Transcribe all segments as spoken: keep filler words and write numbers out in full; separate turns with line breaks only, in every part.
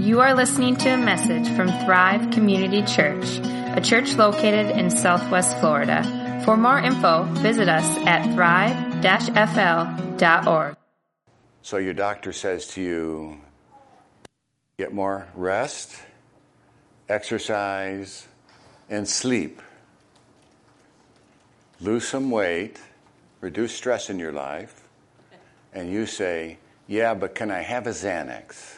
You are listening to a message from Thrive Community Church, a church located in Southwest Florida. For more info, visit us at thrive dash f l dot org.
So your doctor says to you, get more rest, exercise, and sleep. Lose some weight, reduce stress in your life, and you say, yeah, but can I have a Xanax?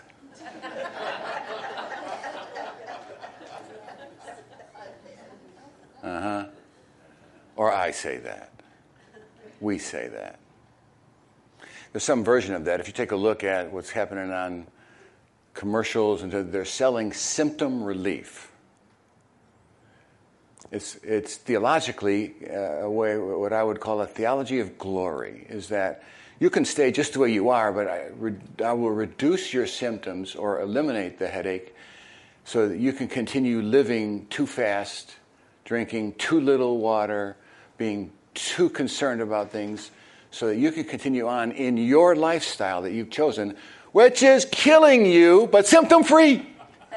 Uh-huh. Or I say that. We say that. There's some version of that. If you take a look at what's happening on commercials, and they're selling symptom relief. It's it's theologically uh, a way, what I would call a theology of glory, is that you can stay just the way you are, but I, re, I will reduce your symptoms or eliminate the headache so that you can continue living too fast, drinking too little water, being too concerned about things, so that you can continue on in your lifestyle that you've chosen, which is killing you, but symptom-free.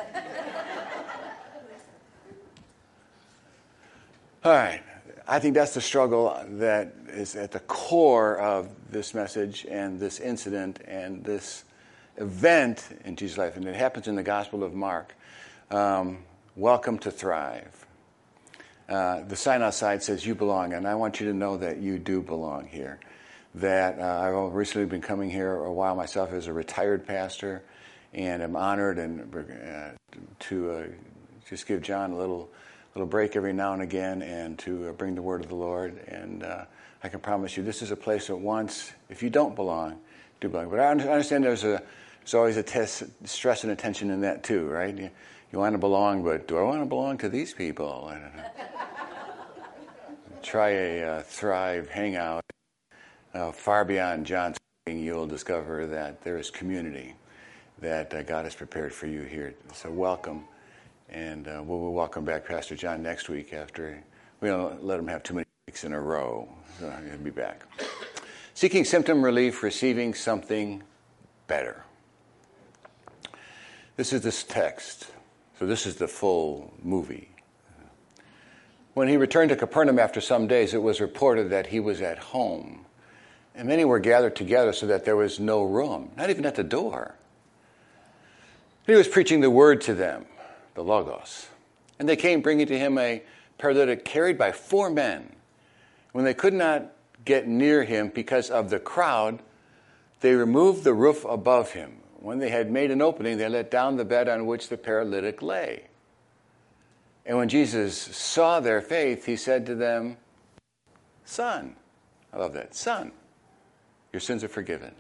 All right. I think that's the struggle that is at the core of this message and this incident and this event in Jesus' life. And it happens in the Gospel of Mark. Um, welcome to Thrive. Uh, the sign outside says you belong, and I want you to know that you do belong here. That uh, I've recently been coming here a while myself as a retired pastor, and I'm honored and uh, to uh, just give John a little little break every now and again, and to uh, bring the word of the Lord. And uh, I can promise you, this is a place that once, if you don't belong, do belong. But I understand there's a there's always a test, stress and attention in that too, right? You, you want to belong, but do I want to belong to these people? I don't know. Try a uh, Thrive hangout. Uh, far beyond John's, you'll discover that there is community that uh, God has prepared for you here. So welcome. And uh, we'll, we'll welcome back Pastor John next week after we don't let him have too many weeks in a row. So he'll be back. Seeking symptom relief, receiving something better. This is this text. So this is the full movie. When he returned to Capernaum after some days, it was reported that he was at home. And many were gathered together so that there was no room, not even at the door. He was preaching the word to them, the Logos. And they came bringing to him a paralytic carried by four men. When they could not get near him because of the crowd, they removed the roof above him. When they had made an opening, they let down the bed on which the paralytic lay. And when Jesus saw their faith, he said to them, Son, I love that, Son, your sins are forgiven.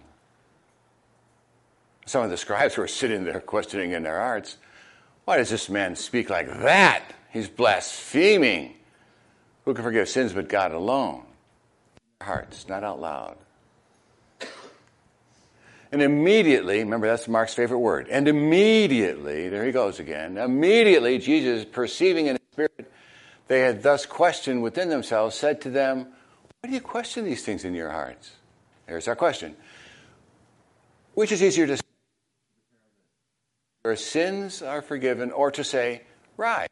Some of the scribes were sitting there questioning in their hearts, why does this man speak like that? He's blaspheming. Who can forgive sins but God alone? Hearts, not out loud. And immediately, remember that's Mark's favorite word, and immediately, there he goes again, immediately Jesus, perceiving in his spirit, they had thus questioned within themselves, said to them, why do you question these things in your hearts? There's our question. Which is easier to say, your sins are forgiven, or to say, rise?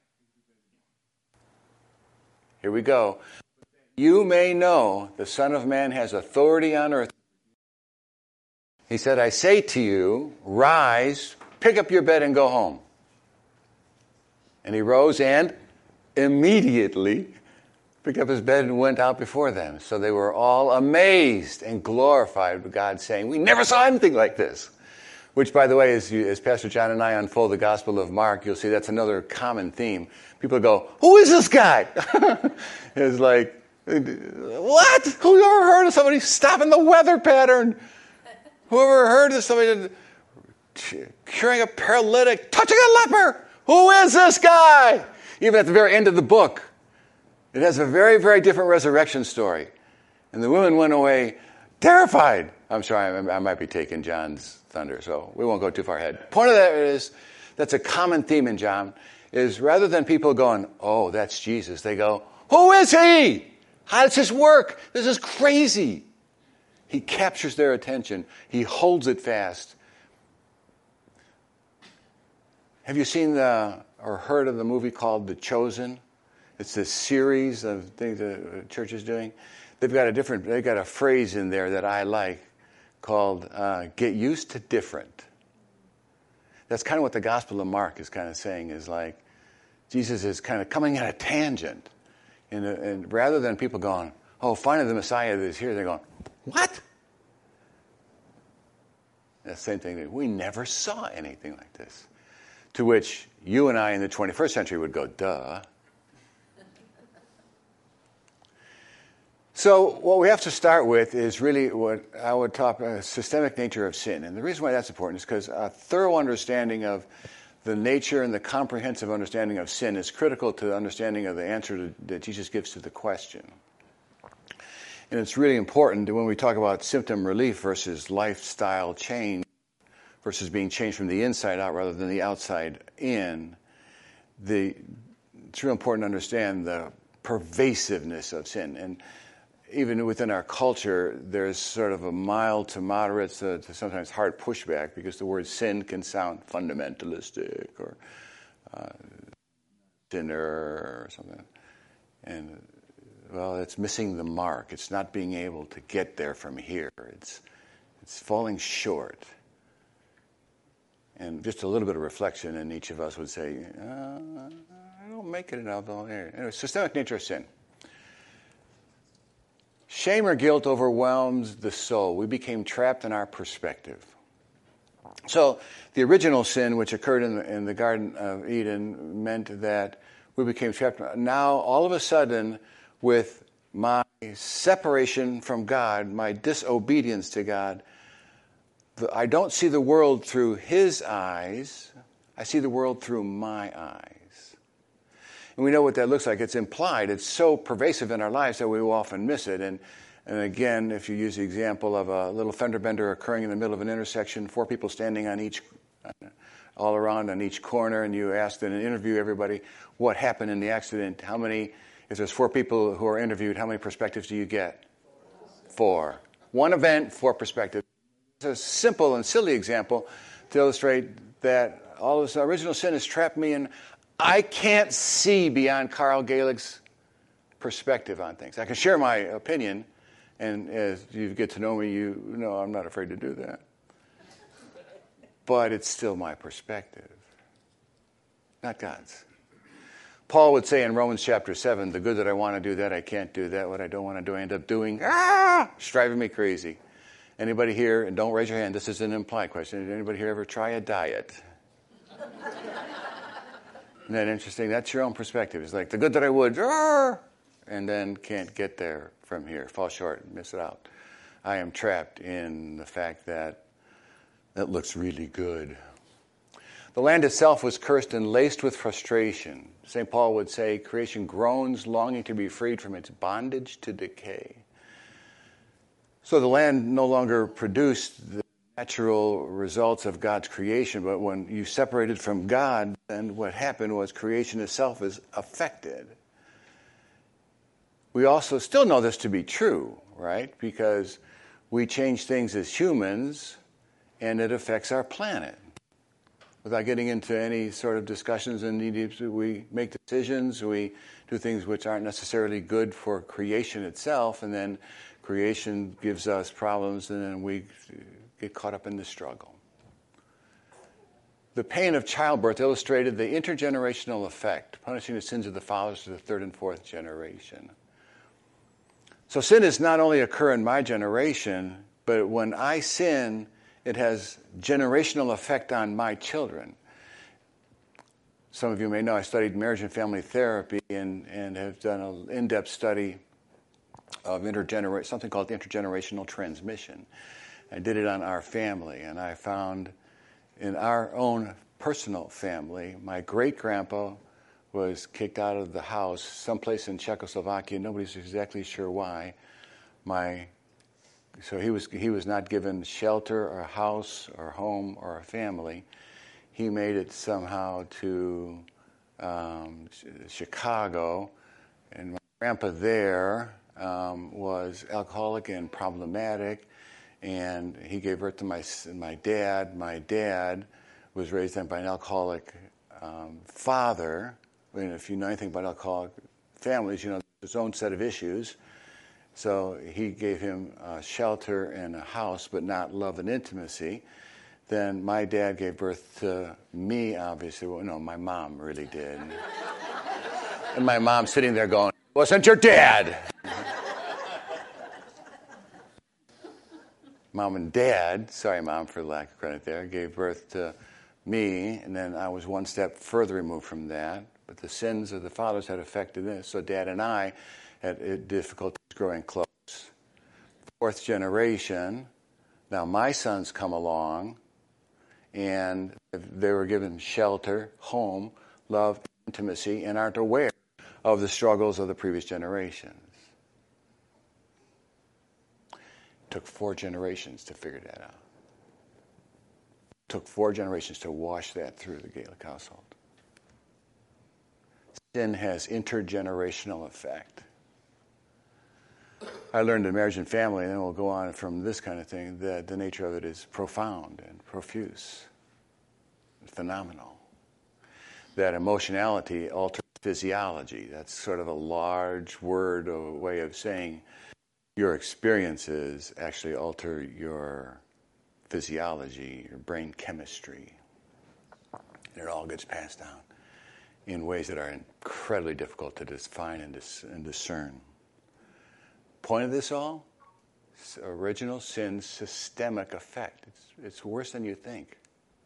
Here we go. You may know the Son of Man has authority on earth. He said, I say to you, rise, pick up your bed and go home. And he rose and immediately picked up his bed and went out before them. So they were all amazed and glorified with God, saying, we never saw anything like this. Which, by the way, as, you, as Pastor John and I unfold the Gospel of Mark, you'll see that's another common theme. People go, who is this guy? It's like, what? Who ever heard of somebody stopping the weather pattern? Whoever heard of somebody curing a paralytic, touching a leper? Who is this guy? Even at the very end of the book, it has a very, very different resurrection story. And the women went away terrified. I'm sorry, I might be taking John's thunder, so we won't go too far ahead. Point of that is, that's a common theme in John, is rather than people going, oh, that's Jesus, they go, who is he? How does this work? This is crazy. He captures their attention. He holds it fast. Have you seen the, or heard of the movie called The Chosen? It's this series of things that the church is doing. They've got a different, they've got a phrase in there that I like called uh, get used to different. That's kind of what the Gospel of Mark is kind of saying, is like Jesus is kind of coming at a tangent. And, and rather than people going, oh, finally the Messiah is here, they're going, what? That's the same thing. We never saw anything like this. To which you and I in the twenty-first century would go, duh. So what we have to start with is really what I would talk about, systemic nature of sin. And the reason why that's important is because a thorough understanding of the nature and the comprehensive understanding of sin is critical to the understanding of the answer to, that Jesus gives to the question. And it's really important when we talk about symptom relief versus lifestyle change versus being changed from the inside out rather than the outside in. The, it's real important to understand the pervasiveness of sin. And even within our culture, there's sort of a mild to moderate to, to sometimes hard pushback because the word sin can sound fundamentalistic or uh, sinner or something. And, well, it's missing the mark. It's not being able to get there from here. It's, it's falling short. And just a little bit of reflection, and each of us would say, uh, I don't make it enough. Anyway, systemic nature of sin. Shame or guilt overwhelms the soul. We became trapped in our perspective. So the original sin, which occurred in the, in the Garden of Eden, meant that we became trapped. Now, all of a sudden, with my separation from God, my disobedience to God, the, I don't see the world through His eyes. I see the world through my eyes. And we know what that looks like. It's implied. It's so pervasive in our lives that we will often miss it. And, and again, if you use the example of a little fender bender occurring in the middle of an intersection, four people standing on each, all around on each corner, and you ask in an interview everybody what happened in the accident, how many, if there's four people who are interviewed, how many perspectives do you get? Four. One event, four perspectives. It's a simple and silly example to illustrate that all this original sin has trapped me in. I can't see beyond Carl Galig's perspective on things. I can share my opinion, and as you get to know me, you know I'm not afraid to do that. But it's still my perspective, not God's. Paul would say in Romans chapter seven, the good that I want to do, that I can't do, that what I don't want to do, I end up doing, ah, it's driving me crazy. Anybody here, and don't raise your hand, this is an implied question, did anybody here ever try a diet? Isn't that interesting? That's your own perspective. It's like the good that I would, and then can't get there from here, fall short, and miss it out. I am trapped in the fact that that looks really good. The land itself was cursed and laced with frustration. Saint Paul would say, creation groans, longing to be freed from its bondage to decay. So the land no longer produced the natural results of God's creation, but when you separated from God, then what happened was creation itself is affected. We also still know this to be true, right? Because we change things as humans, and it affects our planet. Without getting into any sort of discussions, and we make decisions, we do things which aren't necessarily good for creation itself, and then creation gives us problems, and then we get caught up in the struggle. The pain of childbirth illustrated the intergenerational effect, punishing the sins of the fathers to the third and fourth generation. So sin does not only occur in my generation, but when I sin, it has generational effect on my children. Some of you may know I studied marriage and family therapy and, and have done an in-depth study of intergener- something called intergenerational transmission. I did it on our family, and I found in our own personal family, my great-grandpa was kicked out of the house someplace in Czechoslovakia. Nobody's exactly sure why. My So he was he was not given shelter or a house or home or a family. He made it somehow to um, Chicago, and my grandpa there um, was alcoholic and problematic, and he gave birth to my my dad. My dad was raised by an alcoholic um, father, I mean, if you know anything about alcoholic families, you know there's his own set of issues. So he gave him uh, shelter and a house, but not love and intimacy. Then my dad gave birth to me, obviously. Well, no, my mom really did. And my mom sitting there going, "Wasn't your dad?" Mom and dad, sorry, Mom, for lack of credit there, gave birth to me, and then I was one step further removed from that. But the sins of the fathers had affected this, so Dad and I had difficulties growing close. Fourth generation, now my sons come along, and they were given shelter, home, love, intimacy, and aren't aware of the struggles of the previous generations. It took four generations to figure that out. It took four generations to wash that through the Gaelic household. Sin has intergenerational effect. I learned in Marriage and Family, and then we'll go on from this kind of thing, that the nature of it is profound and profuse, and phenomenal. That emotionality alters physiology. That's sort of a large word, a way of saying your experiences actually alter your physiology, your brain chemistry. And it all gets passed down in ways that are incredibly difficult to define and, dis- and discern. Point of this all? Original sin's systemic effect. It's, it's worse than you think.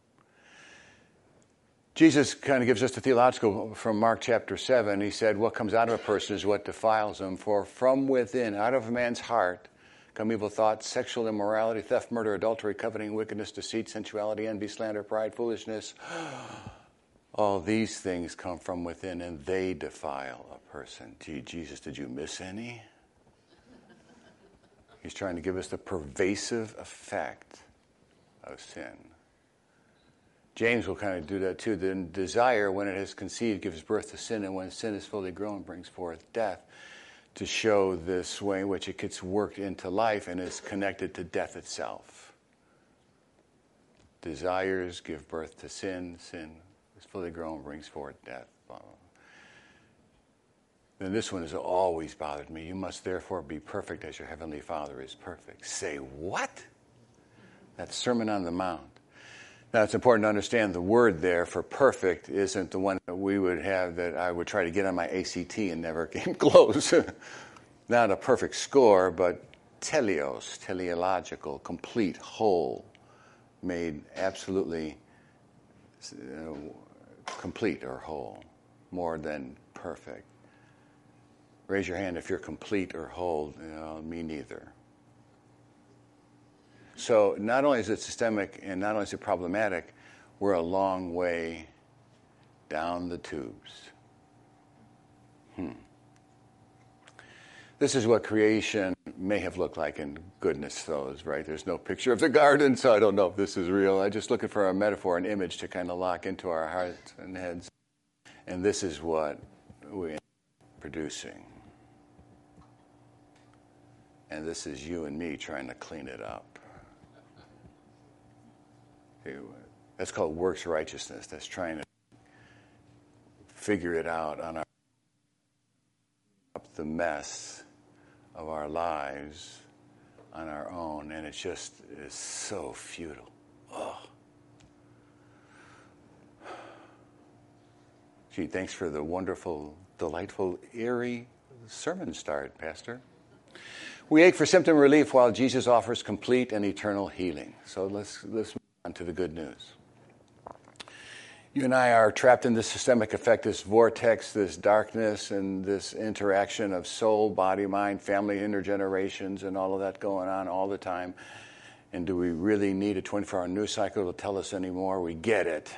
Jesus kind of gives us the theological from Mark chapter seven. He said, what comes out of a person is what defiles him. For from within, out of a man's heart, come evil thoughts, sexual immorality, theft, murder, adultery, coveting, wickedness, deceit, sensuality, envy, slander, pride, foolishness. All these things come from within, and they defile a person. Gee, Jesus, did you miss any? He's trying to give us the pervasive effect of sin. James will kind of do that too. The desire, when it is conceived, gives birth to sin, and when sin is fully grown, brings forth death, to show this way in which it gets worked into life and is connected to death itself. Desires give birth to sin. Sin is fully grown, brings forth death. Then this one has always bothered me. You must therefore be perfect as your heavenly Father is perfect. Say what? That's Sermon on the Mount. Now, it's important to understand the word there for perfect isn't the one that we would have that I would try to get on my A C T and never came close. Not a perfect score, but teleos, teleological, complete, whole, made absolutely uh, complete or whole, more than perfect. Raise your hand if you're complete or whole. You know, me neither. So not only is it systemic and not only is it problematic, we're a long way down the tubes. Hmm. This is what creation may have looked like, and goodness knows, right? There's no picture of the garden, so I don't know if this is real. I'm just looking for a metaphor, an image to kind of lock into our hearts and heads. And this is what we're producing. And this is you and me trying to clean it up. That's called works righteousness. That's trying to figure it out on our up the mess of our lives on our own, and it just is so futile. Oh. Gee, thanks for the wonderful, delightful, eerie sermon start, Pastor. We ache for symptom relief while Jesus offers complete and eternal healing. So let's let's move on to the good news. You and I are trapped in this systemic effect, this vortex, this darkness, and this interaction of soul, body, mind, family, intergenerations, and all of that going on all the time. And do we really need a twenty-four hour news cycle to tell us anymore? We get it.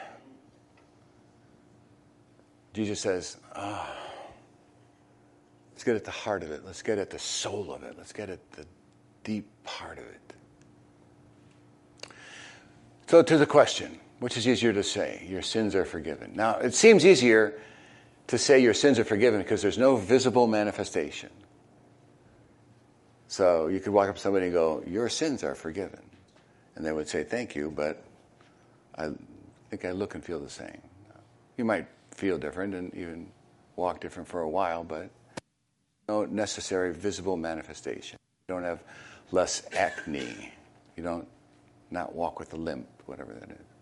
Jesus says, ah, oh, let's get at the heart of it. Let's get at the soul of it. Let's get at the deep part of it. So to the question, which is easier to say? Your sins are forgiven. Now, it seems easier to say your sins are forgiven because there's no visible manifestation. So you could walk up to somebody and go, your sins are forgiven. And they would say, thank you, but I think I look and feel the same. You You might feel different and even walk different for a while, but no necessary visible manifestation. You don't have less acne. You don't not walk with a limp, whatever that is.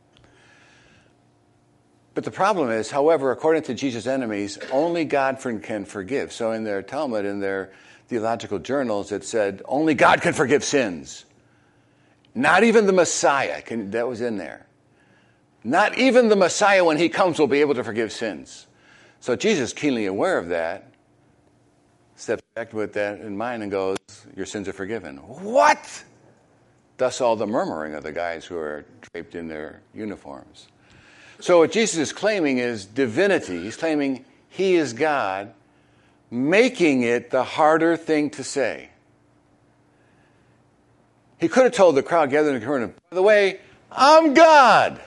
But the problem is, however, according to Jesus' enemies, only God can forgive. So in their Talmud, in their theological journals, it said, only God can forgive sins. Not even the Messiah. Can, that was in there. Not even the Messiah, when he comes, will be able to forgive sins. So Jesus, keenly aware of that, steps back with that in mind and goes, your sins are forgiven. What? Thus all the murmuring of the guys who are draped in their uniforms. So what Jesus is claiming is divinity. He's claiming he is God, making it the harder thing to say. He could have told the crowd gathered in Capernaum, by the way, I'm God.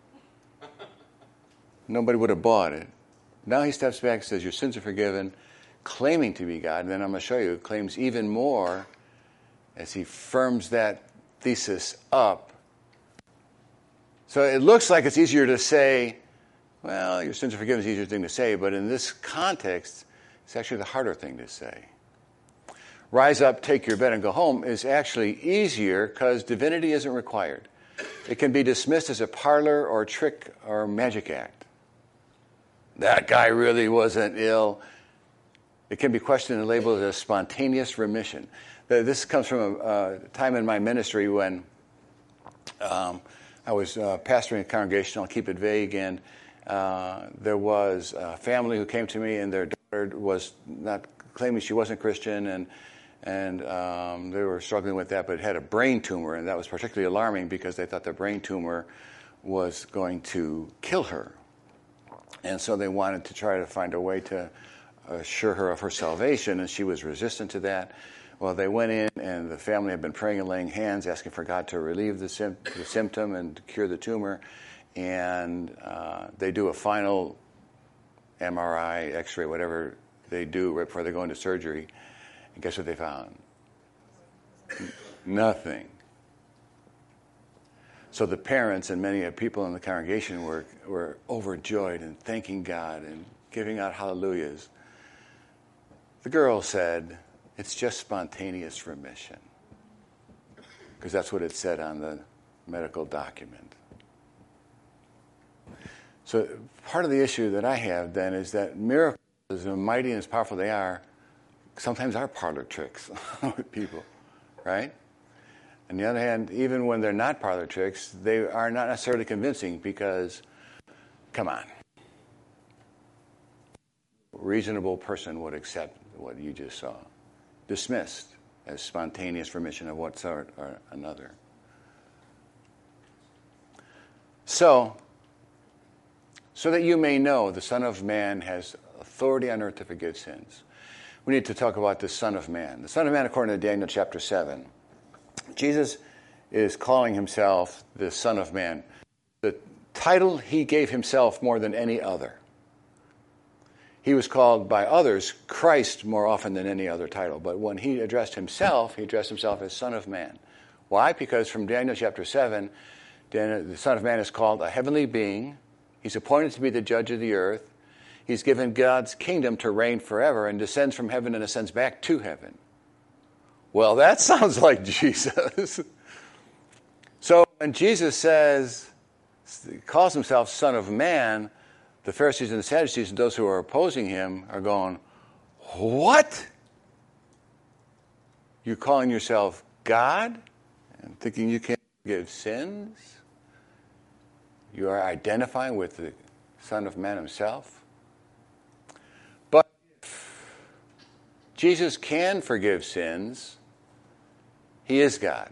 Nobody would have bought it. Now he steps back and says, your sins are forgiven, claiming to be God. And then I'm going to show you, claims even more as he firms that thesis up. So it looks like it's easier to say, well, your sins are forgiven is the easier thing to say, but in this context, it's actually the harder thing to say. Rise up, take your bed, and go home is actually easier because divinity isn't required. It can be dismissed as a parlor or trick or magic act. That guy really wasn't ill. It can be questioned and labeled as spontaneous remission. This comes from a, a time in my ministry when um, I was uh, pastoring a congregation. I'll keep it vague. And uh, there was a family who came to me, and their daughter was not claiming she wasn't Christian, and and um, they were struggling with that, but had a brain tumor, and that was particularly alarming because they thought the brain tumor was going to kill her. And so they wanted to try to find a way to assure her of her salvation, and she was resistant to that. Well, they went in, and the family had been praying and laying hands, asking for God to relieve the, sim- the symptom and cure the tumor. And uh, they do a final M R I, X-ray, whatever they do right before they go into surgery. And guess what they found? Nothing. So the parents and many people in the congregation were, were overjoyed and thanking God and giving out hallelujahs. The girl said, it's just spontaneous remission. Because that's what it said on the medical document. So part of the issue that I have then is that miracles, as mighty and as powerful they are, sometimes are parlor tricks with people, right? On the other hand, even when they're not parlor tricks, they are not necessarily convincing because, come on, a reasonable person would accept what you just saw. Dismissed as spontaneous remission of one sort or another. So, so that you may know the Son of Man has authority on earth to forgive sins. We need to talk about the Son of Man. The Son of Man, according to Daniel chapter seven. Jesus is calling himself the Son of Man. The title he gave himself more than any other. He was called by others Christ more often than any other title. But when he addressed himself, he addressed himself as Son of Man. Why? Because from Daniel chapter seven, Daniel, the Son of Man is called a heavenly being. He's appointed to be the judge of the earth. He's given God's kingdom to reign forever and descends from heaven and ascends back to heaven. Well, that sounds like Jesus. So when Jesus says, calls himself Son of Man, the Pharisees and the Sadducees and those who are opposing him are going, what? You're calling yourself God and thinking you can forgive sins? You are identifying with the Son of Man himself? But if Jesus can forgive sins, he is God.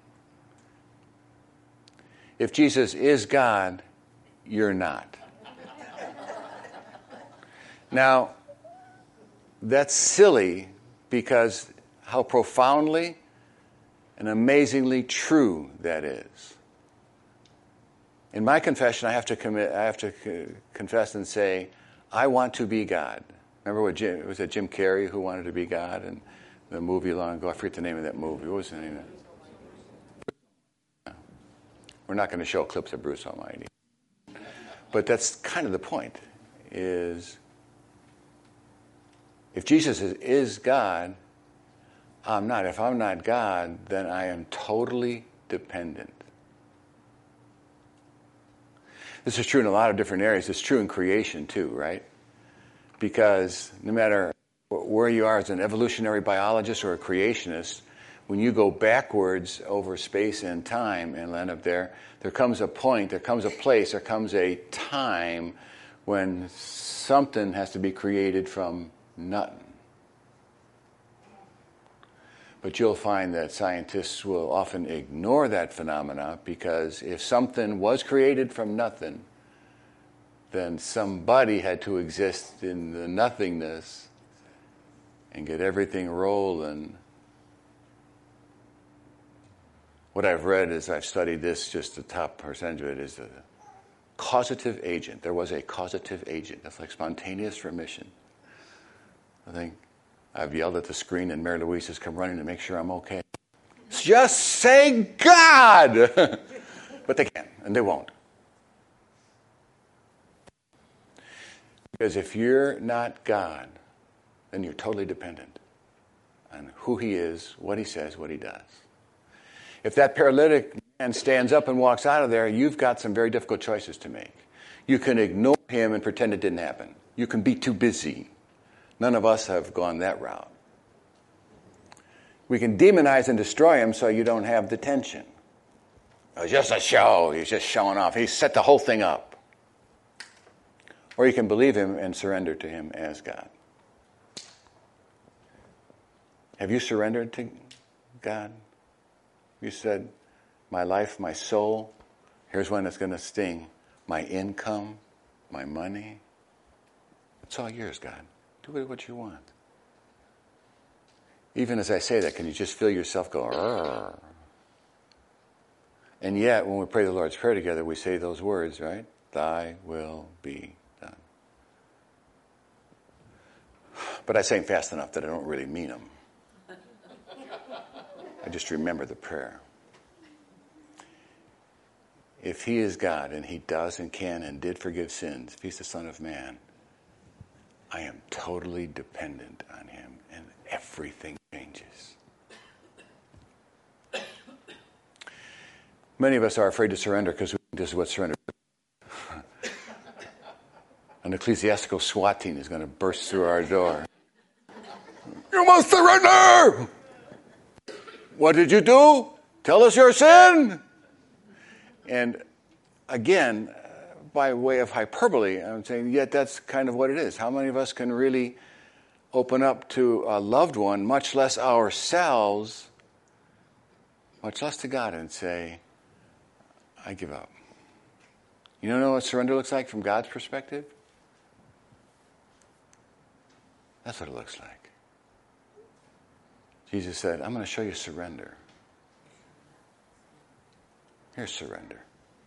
If Jesus is God, you're not. Now, that's silly because how profoundly and amazingly true that is. In my confession, I have to commit. I have to co- confess and say, I want to be God. Remember what Jim, was it Jim Carrey who wanted to be God in the movie long ago? I forget the name of that movie. What was the name of it? We're not going to show clips of Bruce Almighty. But that's kind of the point, is if Jesus is, is God, I'm not. If I'm not God, then I am totally dependent. This is true in a lot of different areas. It's true in creation too, right? Because no matter where you are as an evolutionary biologist or a creationist, when you go backwards over space and time and land up there, there comes a point, there comes a place, there comes a time when something has to be created from nothing. But you'll find that scientists will often ignore that phenomena, because if something was created from nothing, then somebody had to exist in the nothingness and get everything rolling. What I've read as I've studied this, just the top percentage of it, is the causative agent. There was a causative agent. That's like spontaneous remission. I think I've yelled at the screen and Mary Louise has come running to make sure I'm okay. Just say God! But they can't, and they won't. Because if you're not God, then you're totally dependent on who he is, what he says, what he does. If that paralytic man stands up and walks out of there, you've got some very difficult choices to make. You can ignore him and pretend it didn't happen. You can be too busy. None of us have gone that route. We can demonize and destroy him so you don't have the tension. It was just a show. He's just showing off. He set the whole thing up. Or you can believe him and surrender to him as God. Have you surrendered to God? You said, my life, my soul, here's when it's going to sting. My income, my money. It's all yours, God. Do with it what you want. Even as I say that, can you just feel yourself go, Arr. And yet, when we pray the Lord's Prayer together, we say those words, right? Thy will be done. But I say them fast enough that I don't really mean them. I just remember the prayer. If he is God, and he does and can and did forgive sins, if he's the Son of Man, I am totally dependent on him, and everything changes. Many of us are afraid to surrender because we think this is what surrender is. An ecclesiastical SWAT team is going to burst through our door. You must surrender! What did you do? Tell us your sin! And again, by way of hyperbole, I'm saying, yet that's kind of what it is. How many of us can really open up to a loved one, much less ourselves, much less to God, and say, I give up? You don't know what surrender looks like from God's perspective? That's what it looks like. Jesus said, I'm going to show you surrender. Here's surrender.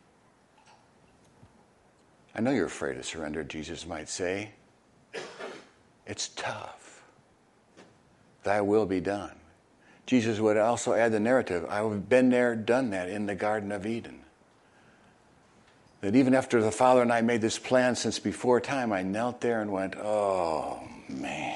I know you're afraid of surrender, Jesus might say. It's tough. Thy will be done. Jesus would also add the narrative, I've been there, done that in the Garden of Eden. That even after the Father and I made this plan since before time, I knelt there and went, oh, man.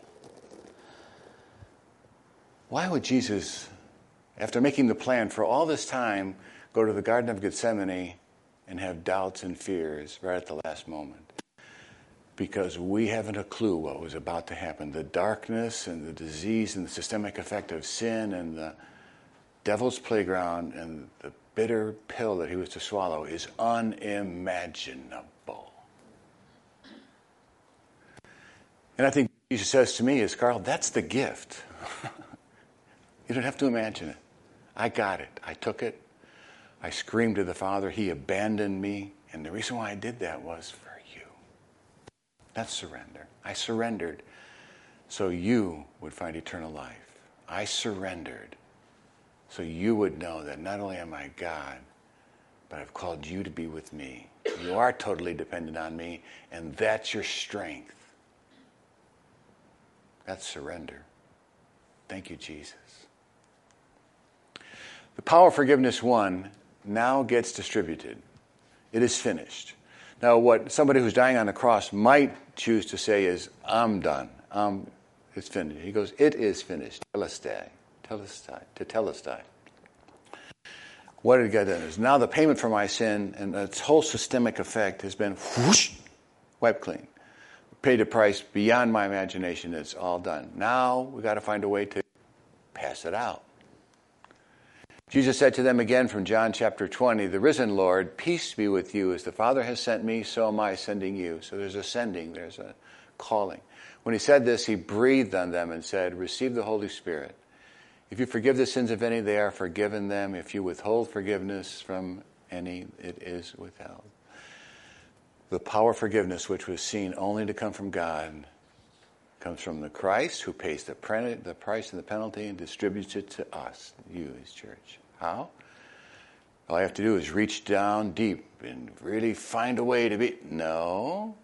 Why would Jesus, after making the plan for all this time, go to the Garden of Gethsemane and have doubts and fears right at the last moment? Because we haven't a clue what was about to happen. The darkness and the disease and the systemic effect of sin and the devil's playground and the bitter pill that he was to swallow is unimaginable. And I think Jesus says to me is, Carl, that's the gift. You don't have to imagine it. I got it. I took it. I screamed to the Father. He abandoned me. And the reason why I did that was for you. That's surrender. I surrendered so you would find eternal life. I surrendered so you would know that not only am I God, but I've called you to be with me. You are totally dependent on me, and that's your strength. That's surrender. Thank you, Jesus. The power of forgiveness one now gets distributed. It is finished. Now, what somebody who's dying on the cross might choose to say is, I'm done. Um, it's finished. He goes, it is finished. Telestai. Telestai. To telestai. What did God do? Is now the payment for my sin and its whole systemic effect has been whoosh, wiped clean. Paid a price beyond my imagination. It's all done. Now we've got to find a way to pass it out. Jesus said to them again from John chapter twenty, the risen Lord, peace be with you. As the Father has sent me, so am I sending you. So there's a sending, there's a calling. When he said this, he breathed on them and said, receive the Holy Spirit. If you forgive the sins of any, they are forgiven them. If you withhold forgiveness from any, it is withheld. The power of forgiveness, which was seen only to come from God, comes from the Christ who pays the, pre- the price and the penalty and distributes it to us, you, his church. How? All I have to do is reach down deep and really find a way to be... No.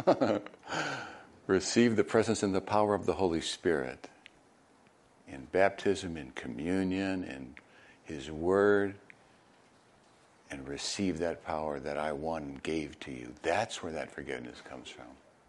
Receive the presence and the power of the Holy Spirit in baptism, in communion, in his word, and receive that power that I won and gave to you. That's where that forgiveness comes from.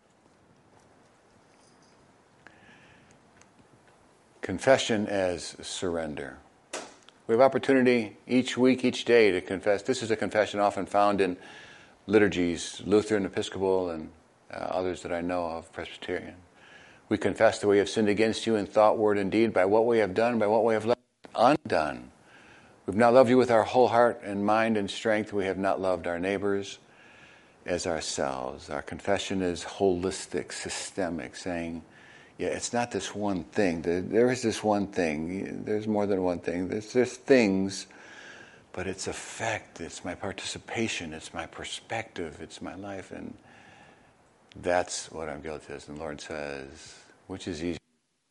Confession as surrender. We have opportunity each week, each day to confess. This is a confession often found in liturgies, Lutheran, Episcopal, and uh, others that I know of, Presbyterian. We confess that we have sinned against you in thought, word, and deed, by what we have done, by what we have left undone. We've not loved you with our whole heart and mind and strength. We have not loved our neighbors as ourselves. Our confession is holistic, systemic, saying, yeah, it's not this one thing. There, there is this one thing. There's more than one thing. There's, there's things, but it's effect. It's my participation. It's my perspective. It's my life. And that's what I'm guilty of. And the Lord says, which is easy?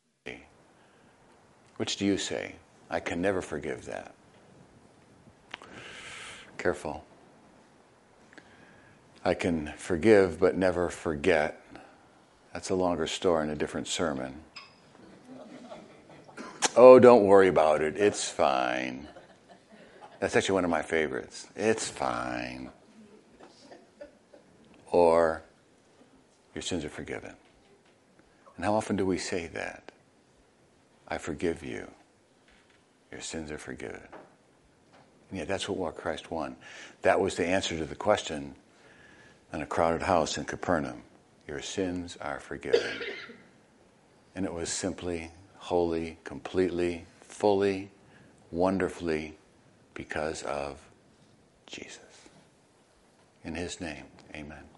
Which do you say? I can never forgive that. Careful. I can forgive but never forget. That's a longer story and a different sermon. Oh, don't worry about it. It's fine. That's actually one of my favorites. It's fine. Or, your sins are forgiven. And how often do we say that? I forgive you. Your sins are forgiven. And yet that's what Christ won. That was the answer to the question in a crowded house in Capernaum. Your sins are forgiven. And it was simply, wholly, completely, fully, wonderfully because of Jesus. In his name, amen.